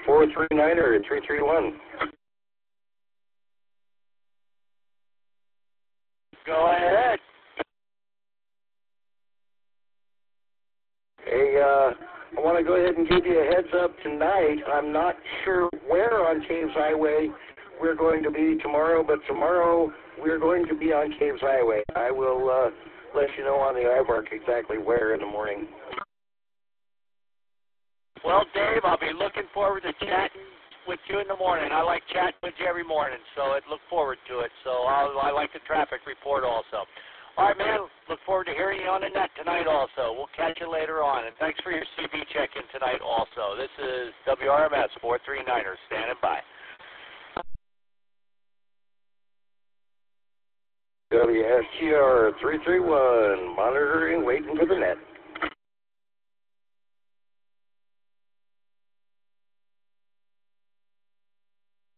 439 or 331. Go ahead. Hey, I want to go ahead and give you a heads up tonight. I'm not sure where on Caves Highway we're going to be tomorrow, but tomorrow we're going to be on Caves Highway. I will let you know on the iMark exactly where in the morning. Well, Dave, I'll be looking forward to chatting with you in the morning. I like chatting with you every morning, so I look forward to it. So I like the traffic report also. All right, man, look forward to hearing you on the net tonight also. We'll catch you later on, and thanks for your CB check-in tonight also. This is WRMS 439er standing by. WSGR 331, monitoring, waiting for the net.